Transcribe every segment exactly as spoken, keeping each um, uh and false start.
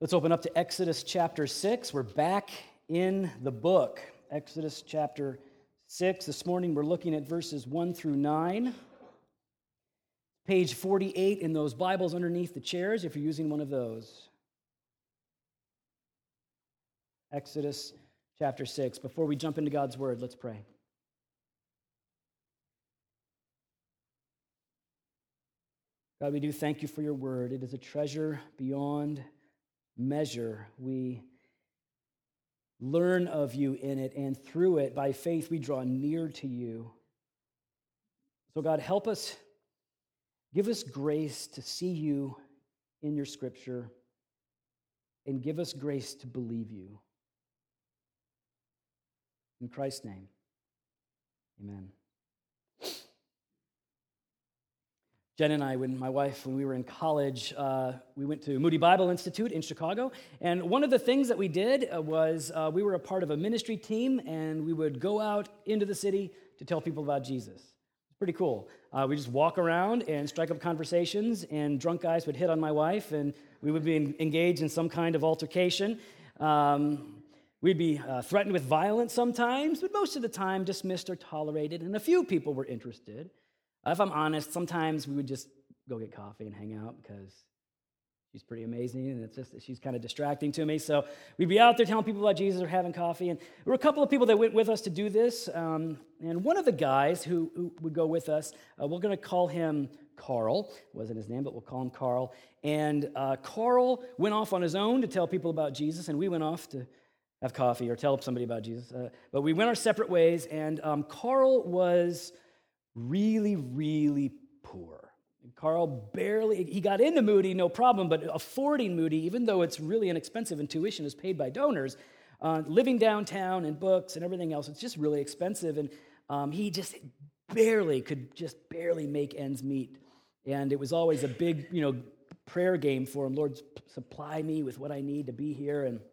Let's open up to Exodus chapter six. We're back in the book. Exodus chapter six. This morning we're looking at verses one through nine. Page forty-eight in those Bibles underneath the chairs if you're using one of those. Exodus chapter six. Before we jump into God's word, let's pray. God, we do thank you for your word. It is a treasure beyond measure. We learn of you in it, and through it, by faith, we draw near to you. So God, help us, give us grace to see you in your scripture, and give us grace to believe you. In Christ's name, amen. Jen and I, when my wife, when we were in college, uh, we went to Moody Bible Institute in Chicago, and one of the things that we did uh, was uh, we were a part of a ministry team, and we would go out into the city to tell people about Jesus. It's pretty cool. Uh, we just walk around and strike up conversations, and drunk guys would hit on my wife, and we would be in, engaged in some kind of altercation. Um, we'd be uh, threatened with violence sometimes, but most of the time dismissed or tolerated, and a few people were interested. Uh, if I'm honest, sometimes we would just go get coffee and hang out because she's pretty amazing, and it's just she's kind of distracting to me. So we'd be out there telling people about Jesus or having coffee, and there were a couple of people that went with us to do this. Um, and one of the guys who, who would go with us, uh, we're going to call him Carl. Wasn't his name, but we'll call him Carl. And uh, Carl went off on his own to tell people about Jesus, and we went off to have coffee or tell somebody about Jesus. Uh, but we went our separate ways, and um, Carl was really, really poor. Carl barely, he got into Moody, no problem, but affording Moody, even though it's really inexpensive and tuition is paid by donors, uh, living downtown and books and everything else, it's just really expensive. And um, he just barely, could just barely make ends meet. And it was always a big, you know, prayer game for him. Lord, supply me with what I need to be here. And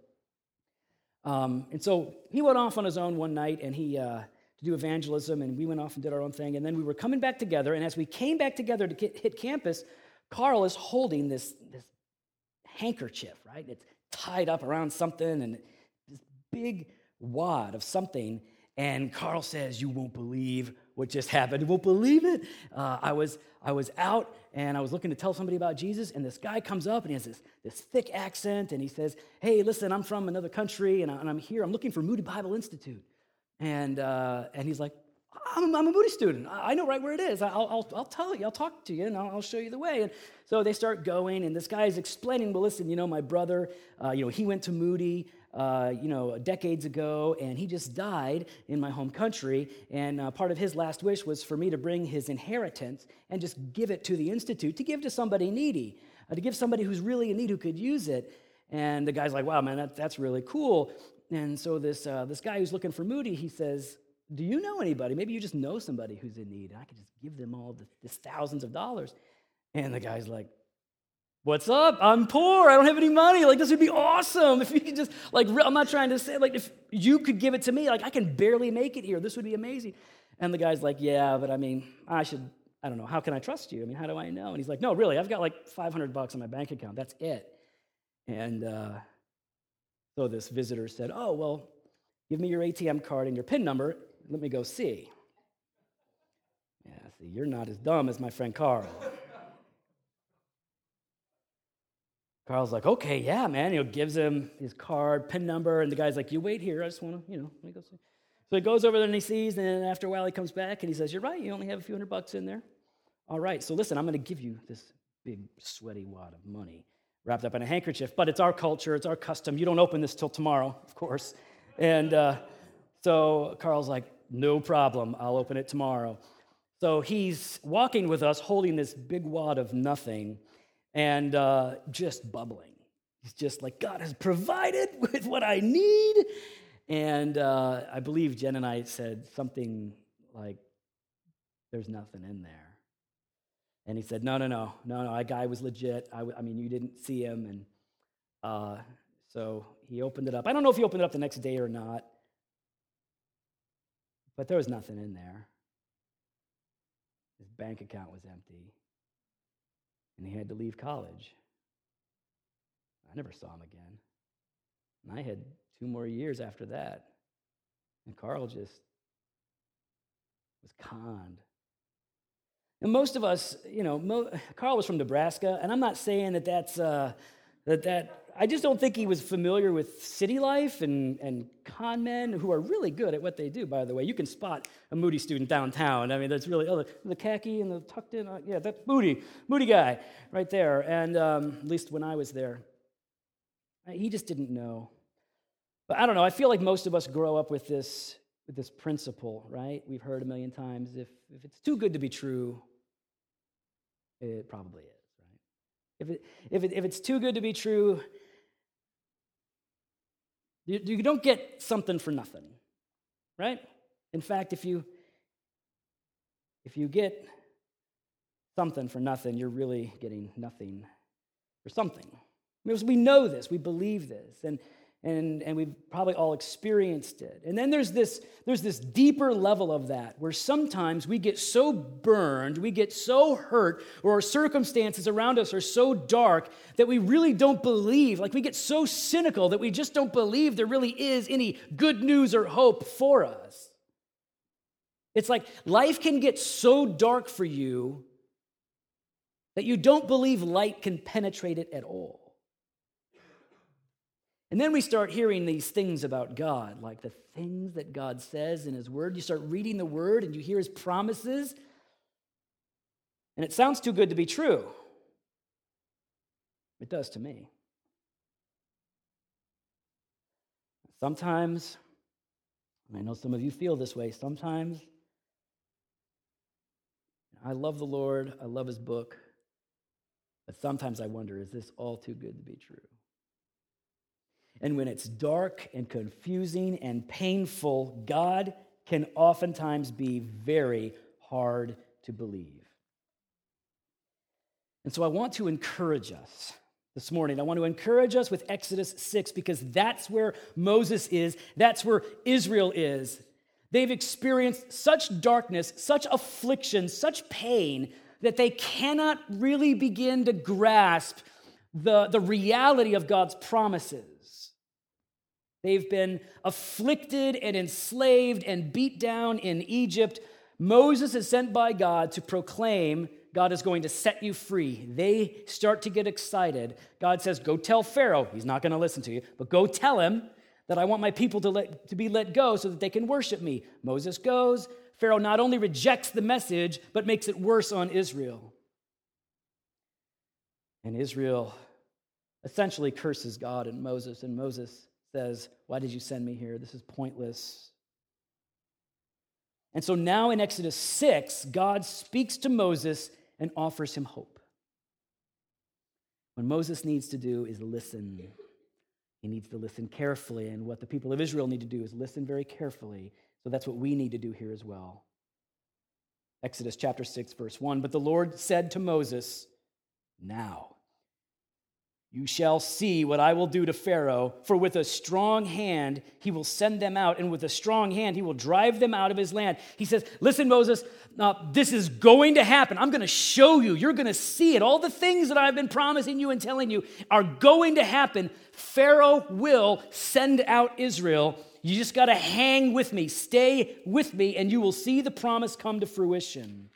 um, and so he went off on his own one night, and he... Uh, to do evangelism, and we went off and did our own thing, and then we were coming back together, and as we came back together to get, hit campus, Carl is holding this, this handkerchief, right? It's tied up around something, and this big wad of something, and Carl says, "You won't believe what just happened. You won't believe it." Uh, I was I was out, and I was looking to tell somebody about Jesus, and this guy comes up, and he has this, this thick accent, and he says, "Hey, listen, I'm from another country, and, I, and I'm here. I'm looking for Moody Bible Institute." And uh, and he's like, I'm, I'm a Moody student. I know right where it is. I'll, I'll, I'll tell you. I'll talk to you, and I'll, I'll show you the way. And so they start going, and this guy is explaining, well, listen, you know, my brother, uh, you know, he went to Moody, uh, you know, decades ago, and he just died in my home country. And uh, part of his last wish was for me to bring his inheritance and just give it to the Institute, to give to somebody needy, uh, to give somebody who's really in need who could use it. And the guy's like, wow, man, that, that's really cool. And so this uh, this guy who's looking for Moody, he says, do you know anybody? Maybe you just know somebody who's in need. I could just give them all this, this thousands of dollars. And the guy's like, what's up? I'm poor. I don't have any money. Like, this would be awesome. If you could just, like, I'm not trying to say, like, if you could give it to me, like, I can barely make it here. This would be amazing. And the guy's like, yeah, but I mean, I should, I don't know. How can I trust you? I mean, how do I know? And he's like, no, really, I've got like five hundred bucks in my bank account. That's it. And, uh, So this visitor said, oh, well, give me your A T M card and your PIN number. Let me go see. Yeah, see, you're not as dumb as my friend Carl. Carl's like, okay, yeah, man. You know, gives him his card, PIN number, and the guy's like, you wait here. I just want to, you know, let me go see. So he goes over there and he sees, and then after a while he comes back and he says, you're right, you only have a few hundred bucks in there. All right, so listen, I'm going to give you this big sweaty wad of money wrapped up in a handkerchief, but it's our culture, it's our custom. You don't open this till tomorrow, of course. And uh, so Carl's like, no problem, I'll open it tomorrow. So he's walking with us, holding this big wad of nothing, and uh, just bubbling. He's just like, God has provided with what I need. And uh, I believe Jen and I said something like, there's nothing in there. And he said, no, no, no, no, no, that guy was legit. I, I mean, you didn't see him. And uh, so he opened it up. I don't know if he opened it up the next day or not, but there was nothing in there. His bank account was empty, and he had to leave college. I never saw him again. And I had two more years after that. And Carl just was conned. And most of us, you know, Mo, Carl was from Nebraska, and I'm not saying that that's, uh, that that, I just don't think he was familiar with city life and, and con men who are really good at what they do, by the way. You can spot a Moody student downtown. I mean, that's really, oh, the, the khaki and the tucked in, uh, yeah, that's Moody, Moody guy right there. And um, at least when I was there, he just didn't know. But I don't know, I feel like most of us grow up with this, with this principle, right? We've heard a million times, if, if it's too good to be true, it probably is, right? If it, if it, if it's too good to be true, you, you don't get something for nothing, right? In fact, if you if you get something for nothing, you're really getting nothing for something. Because we know this, we believe this, and and and we've probably all experienced it. And then there's this there's this deeper level of that, where sometimes we get so burned, we get so hurt, or our circumstances around us are so dark that we really don't believe, like we get so cynical that we just don't believe there really is any good news or hope for us. It's like life can get so dark for you that you don't believe light can penetrate it at all. And then we start hearing these things about God, like the things that God says in his word. You start reading the word and you hear his promises, and it sounds too good to be true. It does to me. Sometimes, and I know some of you feel this way, sometimes I love the Lord, I love his book, but sometimes I wonder, is this all too good to be true? And when it's dark and confusing and painful, God can oftentimes be very hard to believe. And so I want to encourage us this morning. I want to encourage us with Exodus six, because that's where Moses is. That's where Israel is. They've experienced such darkness, such affliction, such pain, that they cannot really begin to grasp the, the reality of God's promises. They've been afflicted and enslaved and beat down in Egypt. Moses is sent by God to proclaim God is going to set you free. They start to get excited. God says, go tell Pharaoh. He's not going to listen to you, but go tell him that I want my people to, let, to be let go so that they can worship me. Moses goes. Pharaoh not only rejects the message, but makes it worse on Israel. And Israel essentially curses God and Moses, and Moses says, why did you send me here? This is pointless. And so now in Exodus six, God speaks to Moses and offers him hope. What Moses needs to do is listen. He needs to listen carefully, and what the people of Israel need to do is listen very carefully. So that's what we need to do here as well. Exodus chapter six, verse one, but the Lord said to Moses, now you shall see what I will do to Pharaoh, for with a strong hand he will send them out, and with a strong hand he will drive them out of his land. He says, listen, Moses, uh, this is going to happen. I'm going to show you. You're going to see it. All the things that I've been promising you and telling you are going to happen. Pharaoh will send out Israel. You just got to hang with me. Stay with me, and you will see the promise come to fruition.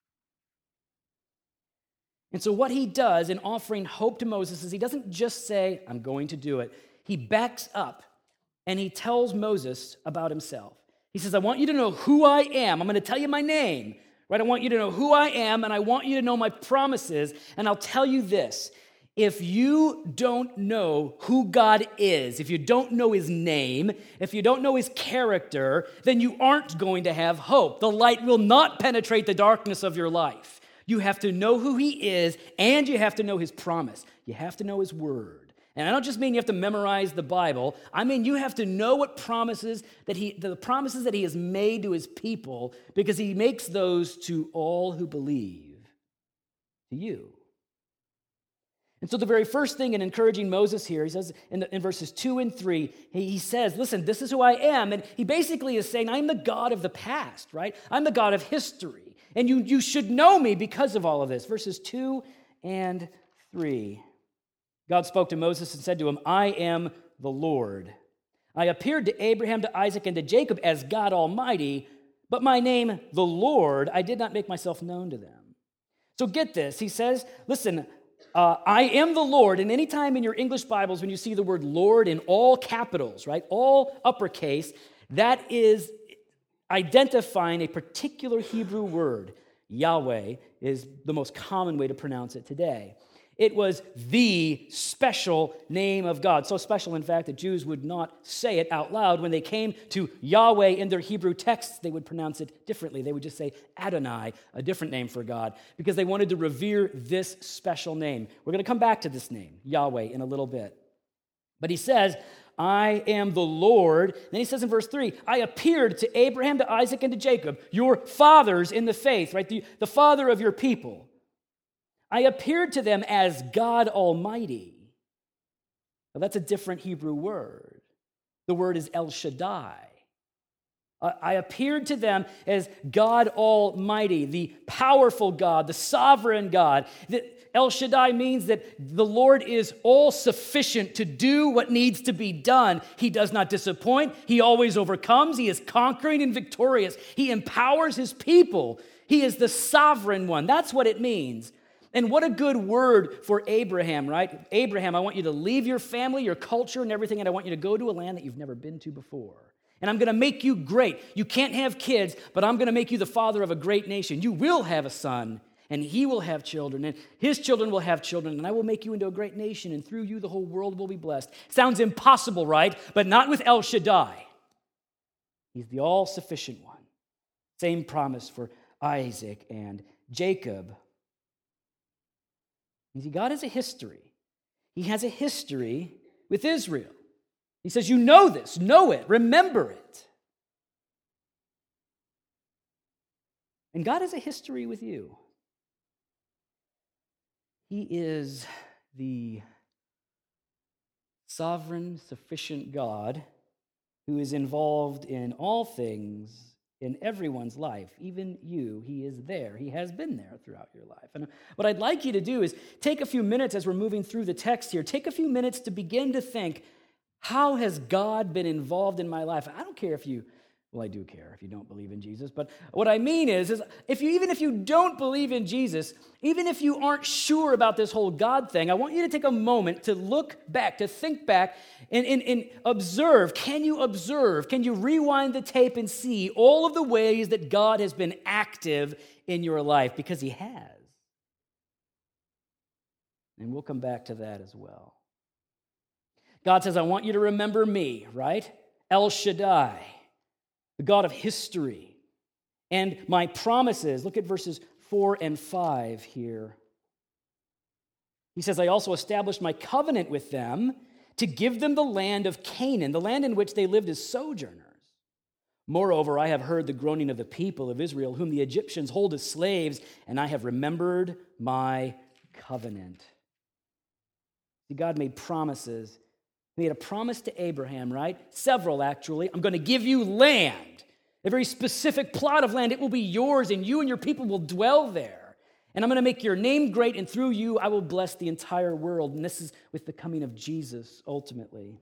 And so what he does in offering hope to Moses is he doesn't just say, I'm going to do it. He backs up and he tells Moses about himself. He says, I want you to know who I am. I'm going to tell you my name, right? I want you to know who I am, and I want you to know my promises. And I'll tell you this. If you don't know who God is, if you don't know his name, if you don't know his character, then you aren't going to have hope. The light will not penetrate the darkness of your life. You have to know who he is, and you have to know his promise. You have to know his word. And I don't just mean you have to memorize the Bible. I mean you have to know what promises that he, the promises that he has made to his people, because he makes those to all who believe, to you. And so the very first thing in encouraging Moses here, he says in, the, in verses two and three, he, he says, listen, this is who I am. And he basically is saying, I'm the God of the past, right? I'm the God of history. And you, you should know me because of all of this. Verses two and three. God spoke to Moses and said to him, I am the Lord. I appeared to Abraham, to Isaac, and to Jacob as God Almighty, but my name, the Lord, I did not make myself known to them. So get this. He says, listen, uh, I am the Lord. And anytime in your English Bibles when you see the word Lord in all capitals, right, all uppercase, that is identifying a particular Hebrew word. Yahweh is the most common way to pronounce it today. It was the special name of God. So special, in fact, that Jews would not say it out loud. When they came to Yahweh in their Hebrew texts, they would pronounce it differently. They would just say Adonai, a different name for God, because they wanted to revere this special name. We're going to come back to this name, Yahweh, in a little bit. But he says, I am the Lord. Then he says in verse three, I appeared to Abraham, to Isaac, and to Jacob, your fathers in the faith, right? The, the father of your people. I appeared to them as God Almighty. Now, that's a different Hebrew word. The word is El Shaddai. I appeared to them as God Almighty, the powerful God, the sovereign God. El Shaddai means that the Lord is all-sufficient to do what needs to be done. He does not disappoint. He always overcomes. He is conquering and victorious. He empowers his people. He is the sovereign one. That's what it means. And what a good word for Abraham, right? Abraham, I want you to leave your family, your culture, and everything, and I want you to go to a land that you've never been to before. And I'm going to make you great. You can't have kids, but I'm going to make you the father of a great nation. You will have a son, and he will have children, and his children will have children, and I will make you into a great nation, and through you the whole world will be blessed. Sounds impossible, right? But not with El Shaddai. He's the all-sufficient one. Same promise for Isaac and Jacob. You see, God has a history. He has a history with Israel. He says, you know this, know it, remember it. And God has a history with you. He is the sovereign, sufficient God who is involved in all things in everyone's life, even you. He is there. He has been there throughout your life. And what I'd like you to do is take a few minutes as we're moving through the text here, take a few minutes to begin to think, how has God been involved in my life? I don't care if you, well, I do care if you don't believe in Jesus, but what I mean is, is if you, even if you don't believe in Jesus, even if you aren't sure about this whole God thing, I want you to take a moment to look back, to think back and, and, and observe. Can you observe? Can you rewind the tape and see all of the ways that God has been active in your life? Because he has. And we'll come back to that as well. God says, I want you to remember me, right? El Shaddai, the God of history, and my promises. Look at verses four and five here. He says, I also established my covenant with them to give them the land of Canaan, the land in which they lived as sojourners. Moreover, I have heard the groaning of the people of Israel, whom the Egyptians hold as slaves, and I have remembered my covenant. See, God made promises. He made a promise to Abraham, right? Several, actually. I'm going to give you land, a very specific plot of land. It will be yours, and you and your people will dwell there. And I'm going to make your name great, and through you, I will bless the entire world. And this is with the coming of Jesus, ultimately.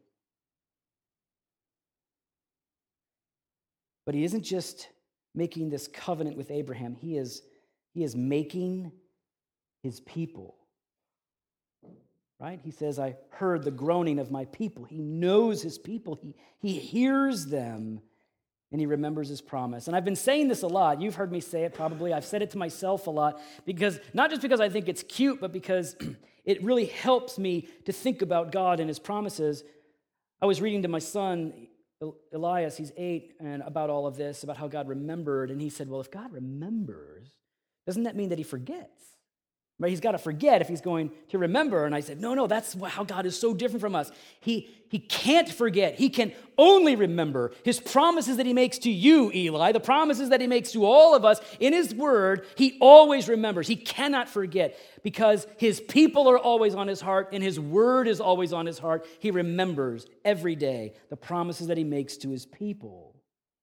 But he isn't just making this covenant with Abraham. He is, he is making his people. Right? He says, I heard the groaning of my people. He knows his people. He, he hears them, and he remembers his promise. And I've been saying this a lot. You've heard me say it probably. I've said it to myself a lot, because not just because I think it's cute, but because it really helps me to think about God and his promises. I was reading to my son, Elias, he's eight, and about all of this, about how God remembered. And he said, well, if God remembers, doesn't that mean that he forgets? Right? He's got to forget if he's going to remember. And I said, no, no, that's how God is so different from us. He, he can't forget. He can only remember his promises that he makes to you, Eli, the promises that he makes to all of us in his word. He always remembers. He cannot forget because his people are always on his heart and his word is always on his heart. He remembers every day the promises that he makes to his people.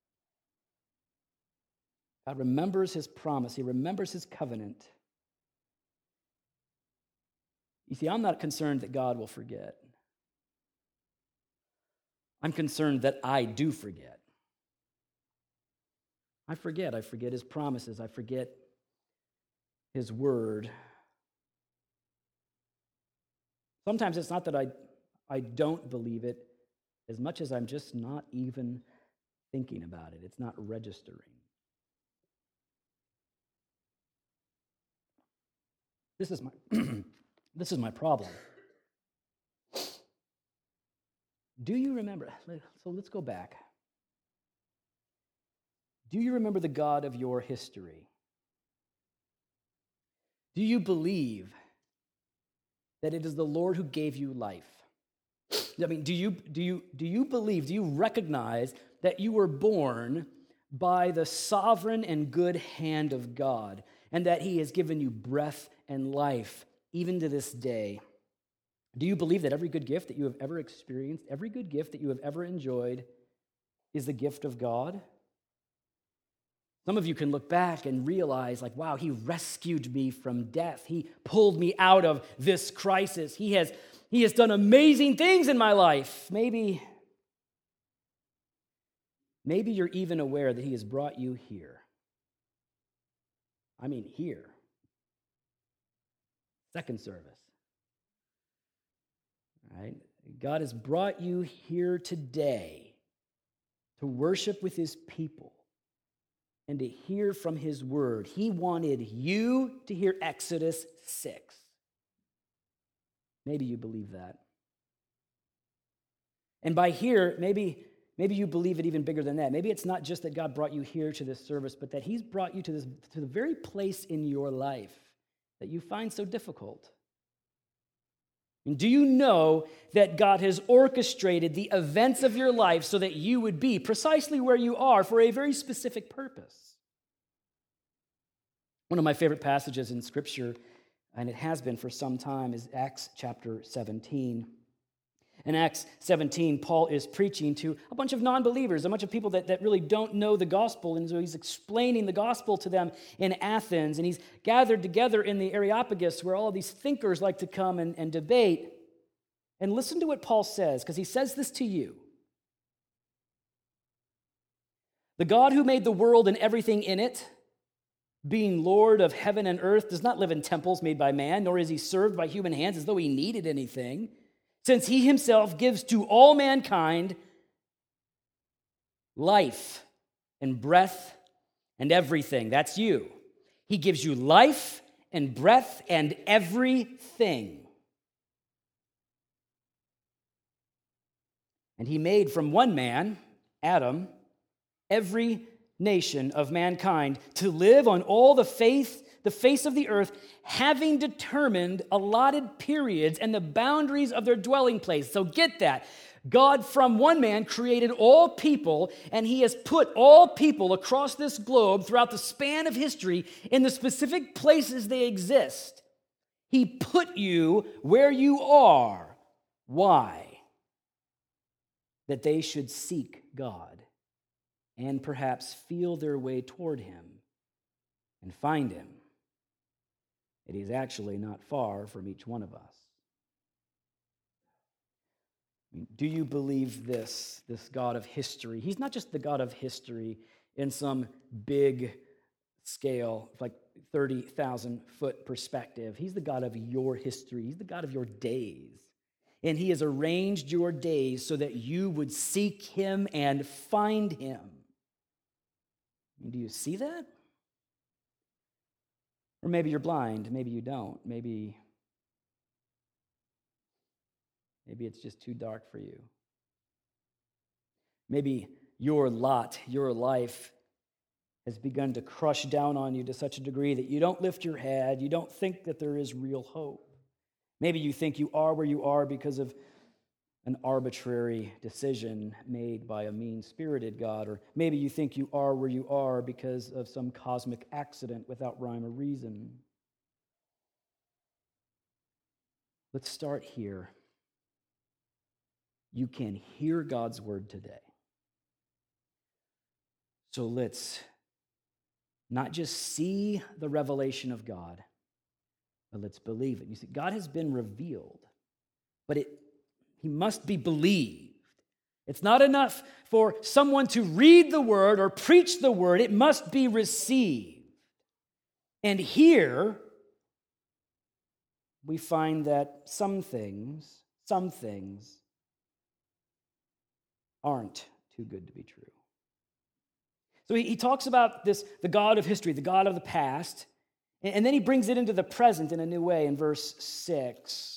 God remembers his promise. He remembers his covenant. You see, I'm not concerned that God will forget. I'm concerned that I do forget. I forget. I forget his promises. I forget his word. Sometimes it's not that I, I don't believe it as much as I'm just not even thinking about it. It's not registering. This is my this is my problem. Do you remember? So let's go back. Do you remember the God of your history? Do you believe that it is the Lord who gave you life? I mean, do you do you do you believe, do you recognize that you were born by the sovereign and good hand of God, and that he has given you breath and life even to this day? Do you believe that every good gift that you have ever experienced, every good gift that you have ever enjoyed is the gift of God? Some of you can look back and realize, like, wow, he rescued me from death. He pulled me out of this crisis. He has, he has done amazing things in my life. Maybe, maybe you're even aware that he has brought you here. I mean, here. Second service. All right? God has brought you here today to worship with his people and to hear from his word. He wanted you to hear Exodus six. Maybe you believe that. And by here, maybe, maybe you believe it even bigger than that. Maybe it's not just that God brought you here to this service, but that he's brought you to this to the very place in your life that you find so difficult. And do you know that God has orchestrated the events of your life so that you would be precisely where you are for a very specific purpose? One of my favorite passages in Scripture, and it has been for some time, is Acts chapter seventeen. In Acts seventeen, Paul is preaching to a bunch of non-believers, a bunch of people that, that really don't know the gospel, and so he's explaining the gospel to them in Athens, and he's gathered together in the Areopagus where all these thinkers like to come and, and debate. And listen to what Paul says, because he says this to you. The God who made the world and everything in it, being Lord of heaven and earth, does not live in temples made by man, nor is he served by human hands as though he needed anything, since he himself gives to all mankind life and breath and everything. That's you. He gives you life and breath and everything. And he made from one man, Adam, every nation of mankind to live on all the faith the face of the earth, having determined allotted periods and the boundaries of their dwelling place. So get that. God from one man created all people, and he has put all people across this globe throughout the span of history in the specific places they exist. He put you where you are. Why? That they should seek God and perhaps feel their way toward him and find him. It is actually not far from each one of us. Do you believe this, this God of history? He's not just the God of history in some big scale, like thirty thousand foot perspective. He's the God of your history. He's the God of your days. And he has arranged your days so that you would seek him and find him. Do you see that? Or maybe you're blind, maybe you don't. Maybe, maybe it's just too dark for you. Maybe your lot, your life has begun to crush down on you to such a degree that you don't lift your head, you don't think that there is real hope. Maybe you think you are where you are because of an arbitrary decision made by a mean-spirited God, or maybe you think you are where you are because of some cosmic accident without rhyme or reason. Let's start here. You can hear God's word today. So let's not just see the revelation of God, But let's believe it. You see, God has been revealed, but it he must be believed. It's not enough for someone to read the word or preach the word. It must be received. And here we find that some things, some things aren't too good to be true. So he, he talks about this, the God of history, the God of the past, and, and then he brings it into the present in a new way in verse six.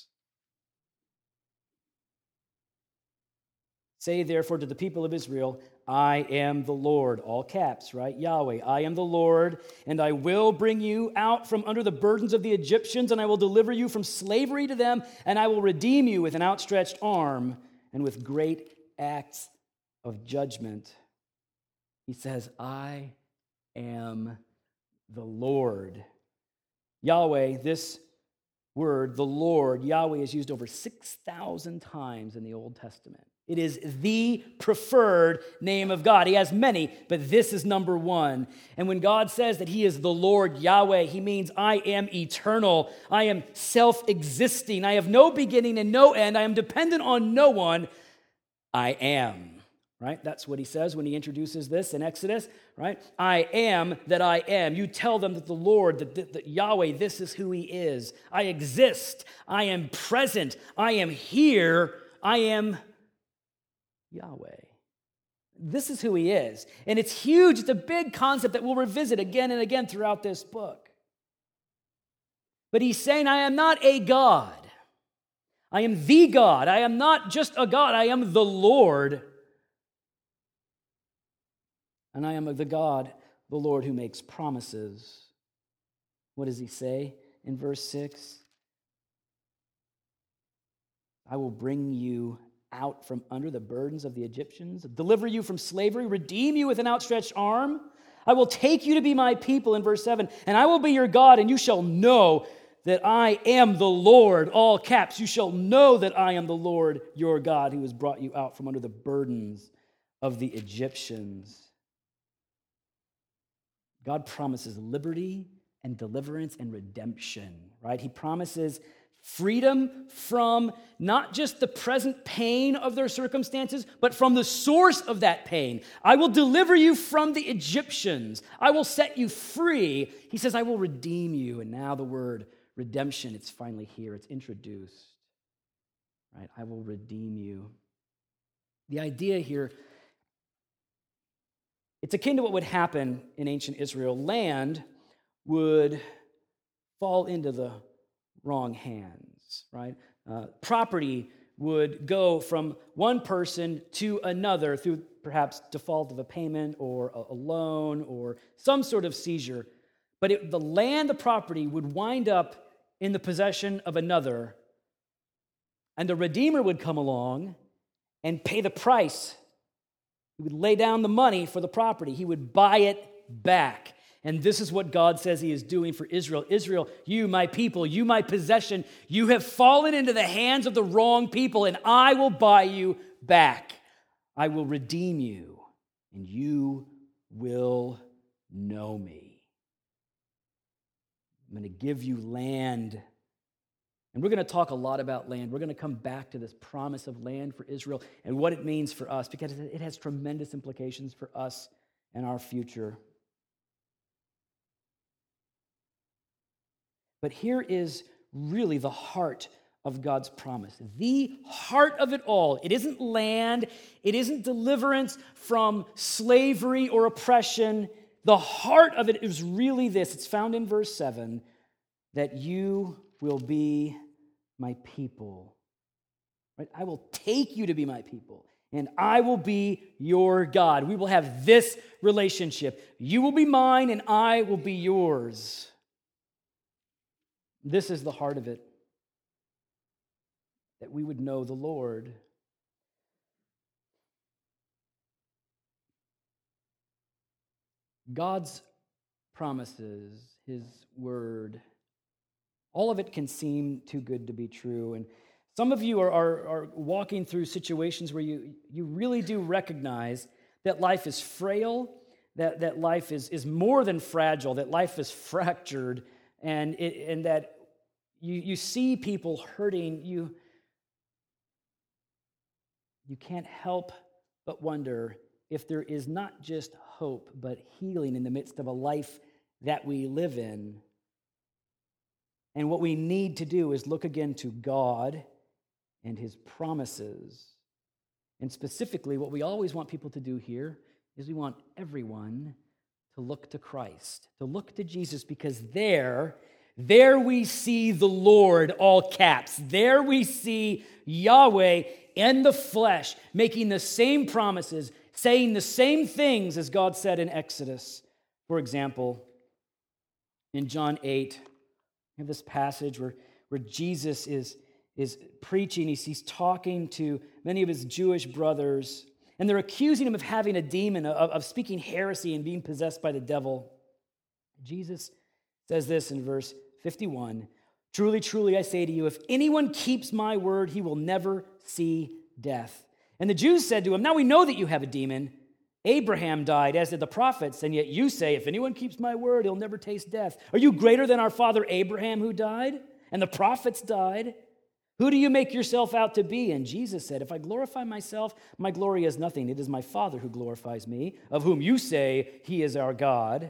Say therefore to the people of Israel, I am the Lord, all caps, right? Yahweh, I am the Lord, and I will bring you out from under the burdens of the Egyptians, and I will deliver you from slavery to them, and I will redeem you with an outstretched arm and with great acts of judgment. He says, I am the Lord. Yahweh, this word, the Lord, Yahweh is used over six thousand times in the Old Testament. It is the preferred name of God. He has many, but this is number one. And when God says that he is the Lord Yahweh, he means I am eternal. I am self-existing. I have no beginning and no end. I am dependent on no one. I am. Right? That's what he says when he introduces this in Exodus, right? I am that I am. You tell them that the Lord, that, that, that Yahweh, this is who he is. I exist. I am present. I am here. I am Yahweh. This is who he is. And it's huge. It's a big concept that we'll revisit again and again throughout this book. But he's saying, I am not a God. I am the God. I am not just a God. I am the Lord. And I am the God, the Lord, who makes promises. What does he say in verse six? I will bring you out from under the burdens of the Egyptians, deliver you from slavery, redeem you with an outstretched arm. I will take you to be my people, in verse seven, and I will be your God, and you shall know that I am the Lord, all caps. You shall know that I am the Lord, your God, who has brought you out from under the burdens of the Egyptians. God promises liberty and deliverance and redemption, right? He promises freedom from not just the present pain of their circumstances, but from the source of that pain. I will deliver you from the Egyptians. I will set you free. He says, I will redeem you. And now the word redemption, it's finally here. It's introduced, right? I will redeem you. The idea here, it's akin to what would happen in ancient Israel. Land would fall into the wrong hands, right? Uh, property would go from one person to another through perhaps default of a payment or a, a loan or some sort of seizure. But it, the land, the property, would wind up in the possession of another, and the Redeemer would come along and pay the price. He would lay down the money for the property. He would buy it back. And this is what God says he is doing for Israel. Israel, you, my people, you, my possession, you have fallen into the hands of the wrong people, and I will buy you back. I will redeem you, and you will know me. I'm going to give you land. And we're going to talk a lot about land. We're going to come back to this promise of land for Israel and what it means for us, because it has tremendous implications for us and our future. But here is really the heart of God's promise. The heart of it all. It isn't land. It isn't deliverance from slavery or oppression. The heart of it is really this. It's found in verse seven, that you will be my people. Right? I will take you to be my people, and I will be your God. We will have this relationship. You will be mine, and I will be yours. This is the heart of it, that we would know the Lord. God's promises, his word, all of it can seem too good to be true. And some of you are, are, are walking through situations where you, you really do recognize that life is frail, that, that life is, is more than fragile, that life is fractured, and, it, and that you, you see people hurting, you, you can't help but wonder if there is not just hope, but healing in the midst of a life that we live in. And what we need to do is look again to God and his promises. And specifically, what we always want people to do here is we want everyone to look to Christ, to look to Jesus, because there, there we see the Lord, all caps. There we see Yahweh in the flesh, making the same promises, saying the same things as God said in Exodus. For example, in John eight, we have this passage where, where Jesus is, is preaching. He's, he's talking to many of his Jewish brothers, and they're accusing him of having a demon, of, of speaking heresy and being possessed by the devil. Jesus says this in verse fifty-one, "Truly, truly, I say to you, if anyone keeps my word, he will never see death." And the Jews said to him, "Now we know that you have a demon. Abraham died, as did the prophets, and yet you say, if anyone keeps my word, he'll never taste death. Are you greater than our father Abraham, who died? And the prophets died? Who do you make yourself out to be?" And Jesus said, "If I glorify myself, my glory is nothing. It is my Father who glorifies me, of whom you say he is our God.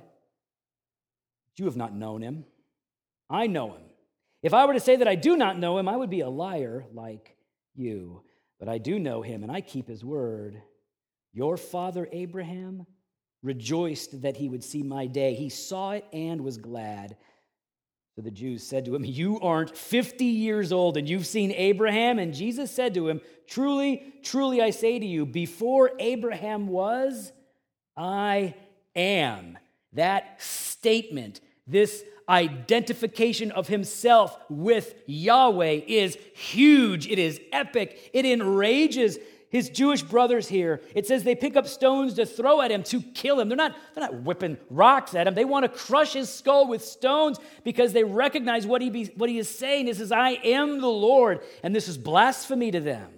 But you have not known him. I know him. If I were to say that I do not know him, I would be a liar like you. But I do know him, and I keep his word. Your father Abraham rejoiced that he would see my day. He saw it and was glad." So the Jews said to him, "You aren't fifty years old and you've seen Abraham?" And Jesus said to him, "Truly, truly, I say to you, before Abraham was, I am." That statement, this identification of himself with Yahweh is huge. It is epic. It enrages his Jewish brothers here. It says they pick up stones to throw at him to kill him. They're not, they're not whipping rocks at him. They want to crush his skull with stones because they recognize what he, be, what he is saying. He says, "I am the Lord," and this is blasphemy to them.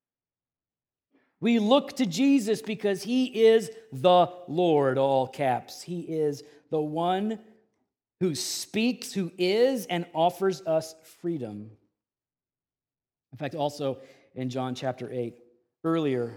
We look to Jesus because he is the Lord, all caps. He is the one who speaks, who is, and offers us freedom. In fact, also in John chapter eight, earlier,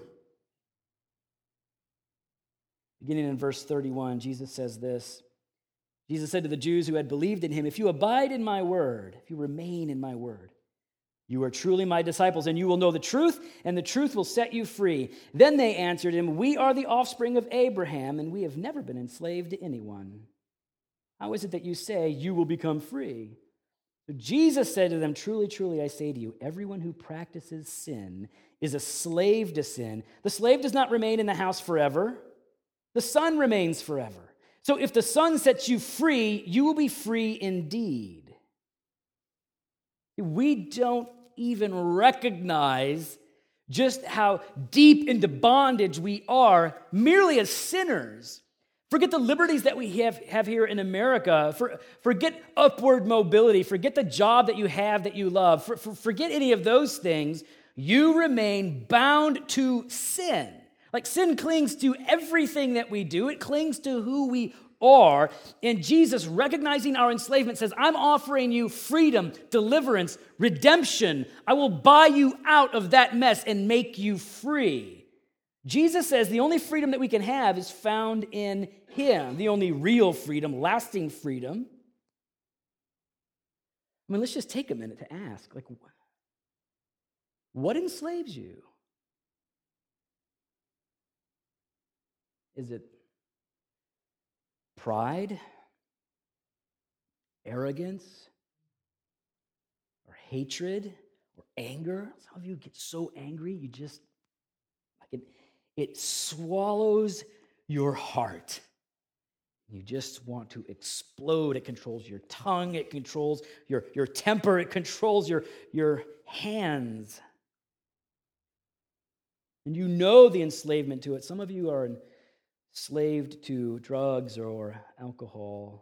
beginning in verse thirty-one, Jesus says this. Jesus said to the Jews who had believed in him, "If you abide in my word, if you remain in my word, you are truly my disciples, and you will know the truth, and the truth will set you free." Then they answered him, "We are the offspring of Abraham, and we have never been enslaved to anyone. How is it that you say you will become free?" So Jesus said to them, "Truly, truly, I say to you, everyone who practices sin is a slave to sin. The slave does not remain in the house forever. The Son remains forever. So if the Son sets you free, you will be free indeed." We don't even recognize just how deep into bondage we are merely as sinners. Forget the liberties that we have, have here in America. For, forget upward mobility. Forget the job that you have that you love. For, for, forget any of those things. You remain bound to sin. Like sin clings to everything that we do. It clings to who we are. And Jesus, recognizing our enslavement, says, "I'm offering you freedom, deliverance, redemption. I will buy you out of that mess and make you free." Jesus says the only freedom that we can have is found in him, the only real freedom, lasting freedom. I mean, let's just take a minute to ask, like, what enslaves you? Is it pride, arrogance, or hatred, or anger? Some of you get so angry, you just, like it, it swallows your heart. You just want to explode. It controls your tongue. It controls your, your temper. It controls your, your hands. And you know the enslavement to it. Some of you are enslaved to drugs or alcohol.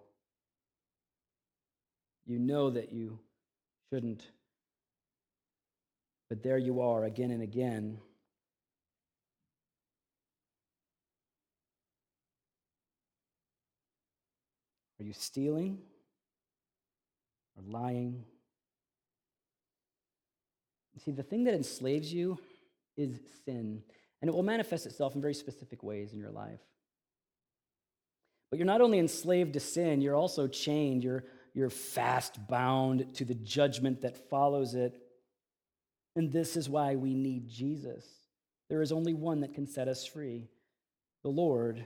You know that you shouldn't. But there you are again and again. Are you stealing or lying see, the thing that enslaves you is sin, and it will manifest itself in very specific ways in your life. But you're not only enslaved to sin, you're also chained. You're, you're fast bound to the judgment that follows it. And this is why we need Jesus. There is only one that can set us free, the Lord.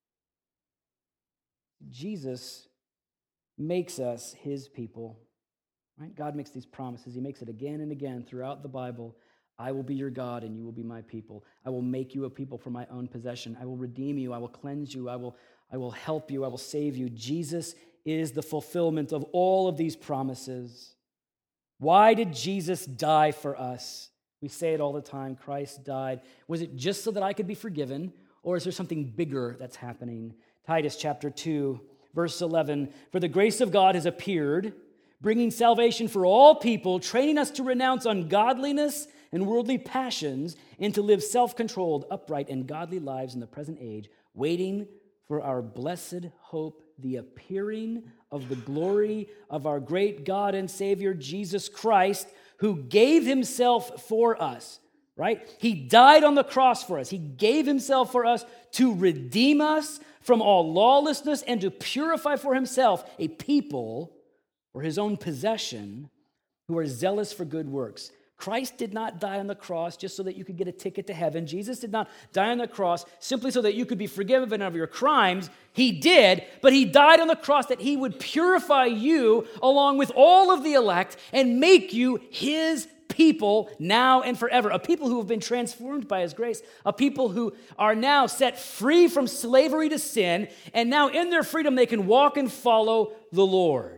Jesus makes us his people. Right? God makes these promises. He makes it again and again throughout the Bible. I will be your God and you will be my people. I will make you a people for my own possession. I will redeem you. I will cleanse you. I will, I will help you. I will save you. Jesus is the fulfillment of all of these promises. Why did Jesus die for us? We say it all the time. Christ died. Was it just so that I could be forgiven, or is there something bigger that's happening? Titus chapter two, verse eleven. For the grace of God has appeared, bringing salvation for all people, training us to renounce ungodliness and worldly passions, and to live self-controlled, upright, and godly lives in the present age, waiting for our blessed hope, the appearing of the glory of our great God and Savior, Jesus Christ, who gave himself for us, right? He died on the cross for us. He gave himself for us to redeem us from all lawlessness and to purify for himself a people or his own possession who are zealous for good works. Christ did not die on the cross just so that you could get a ticket to heaven. Jesus did not die on the cross simply so that you could be forgiven of your crimes. He did, but he died on the cross that he would purify you along with all of the elect and make you his people now and forever, a people who have been transformed by his grace, a people who are now set free from slavery to sin, and now in their freedom they can walk and follow the Lord.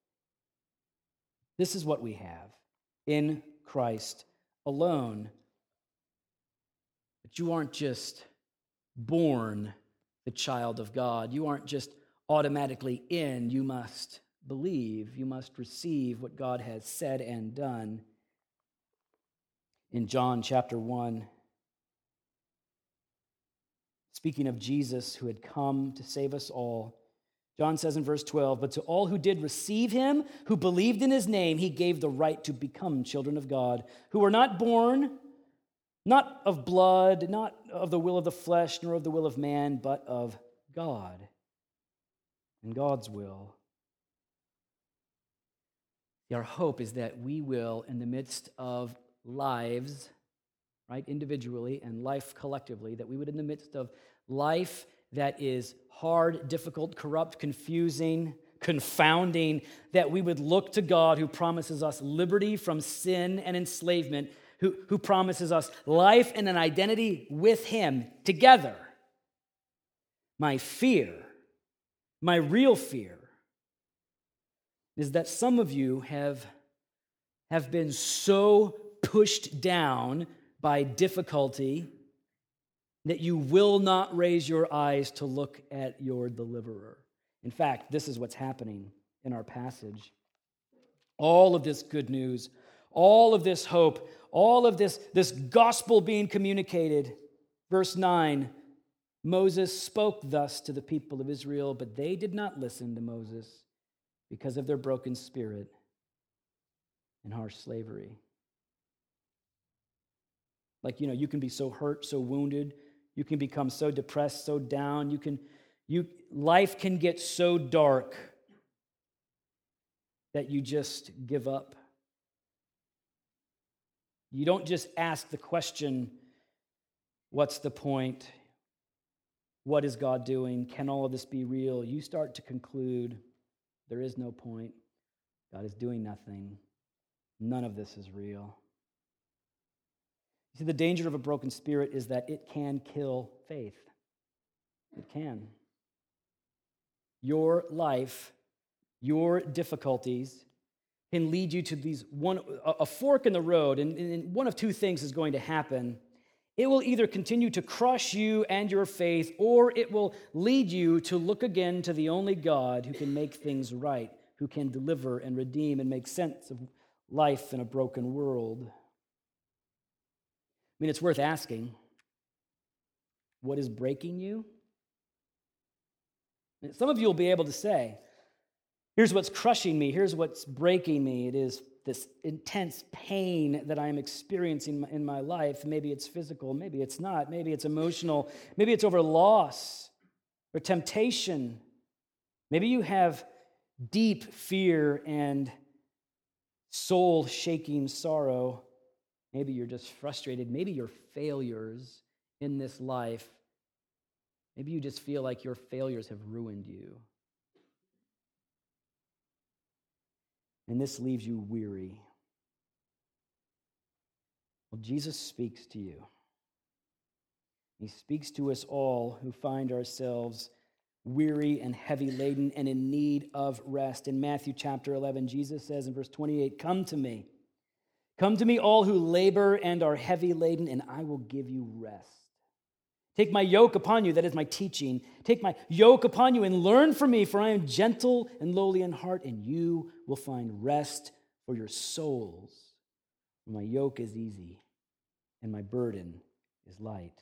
This is what we have in Christ alone. But you aren't just born the child of God. You aren't just automatically in. You must believe. You must receive what God has said and done. In John chapter one, speaking of Jesus who had come to save us all, John says in verse twelve, but to all who did receive him, who believed in his name, he gave the right to become children of God, who were not born, not of blood, not of the will of the flesh, nor of the will of man, but of God and God's will. Our hope is that we will, in the midst of lives, right, individually and life collectively, that we would, in the midst of life that is hard, difficult, corrupt, confusing, confounding, that we would look to God who promises us liberty from sin and enslavement, who, who promises us life and an identity with him together. My fear, my real fear, is that some of you have, have been so pushed down by difficulty that you will not raise your eyes to look at your deliverer. In fact, this is what's happening in our passage. All of this good news, all of this hope, all of this, this gospel being communicated. Verse nine, Moses spoke thus to the people of Israel, but they did not listen to Moses because of their broken spirit and harsh slavery. Like, you know, you can be so hurt, so wounded. You can become so depressed, so down. You can, you, life can get so dark that you just give up. You don't just ask the question, what's the point? What is God doing? Can all of this be real? You start to conclude there is no point. God is doing nothing. None of this is real. You see, the danger of a broken spirit is that it can kill faith. It can. Your life, your difficulties can lead you to these one a fork in the road, and, and one of two things is going to happen. It will either continue to crush you and your faith, or it will lead you to look again to the only God who can make things right, who can deliver and redeem and make sense of life in a broken world. I mean, it's worth asking, what is breaking you? And some of you will be able to say, here's what's crushing me, here's what's breaking me. It is this intense pain that I'm experiencing in my life. Maybe it's physical, maybe it's not, maybe it's emotional, maybe it's over loss or temptation. Maybe you have deep fear and soul-shaking sorrow. Maybe you're just frustrated. Maybe your failures in this life, maybe you just feel like your failures have ruined you. And this leaves you weary. Well, Jesus speaks to you. He speaks to us all who find ourselves weary and heavy laden and in need of rest. In Matthew chapter eleven, Jesus says in verse twenty-eight, "Come to me. Come to me, all who labor and are heavy laden, and I will give you rest. Take my yoke upon you," that is my teaching. "Take my yoke upon you and learn from me, for I am gentle and lowly in heart, and you will find rest for your souls. For my yoke is easy and my burden is light."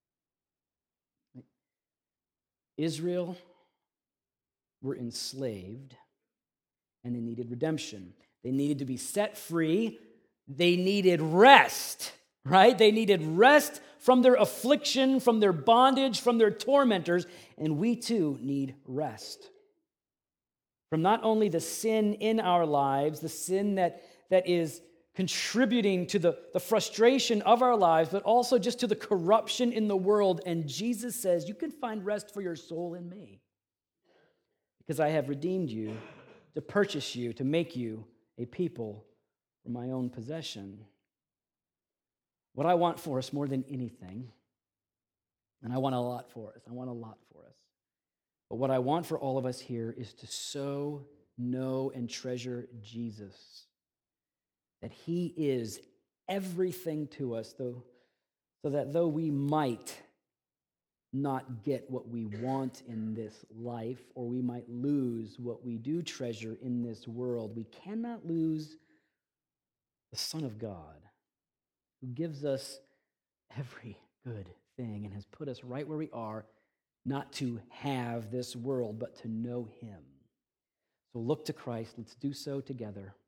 Israel were enslaved, and they needed redemption. They needed to be set free. They needed rest, right? They needed rest from their affliction, from their bondage, from their tormentors, and we too need rest from not only the sin in our lives, the sin that, that is contributing to the, the frustration of our lives, but also just to the corruption in the world. And Jesus says, you can find rest for your soul in me, because I have redeemed you to purchase you, to make you a people for my own possession. What I want for us more than anything, and I want a lot for us, I want a lot for us, but what I want for all of us here is to so know and treasure Jesus, that he is everything to us, though, so that though we might not get what we want in this life, or we might lose what we do treasure in this world, we cannot lose the Son of God, who gives us every good thing and has put us right where we are, not to have this world, but to know him. So look to Christ. Let's do so together.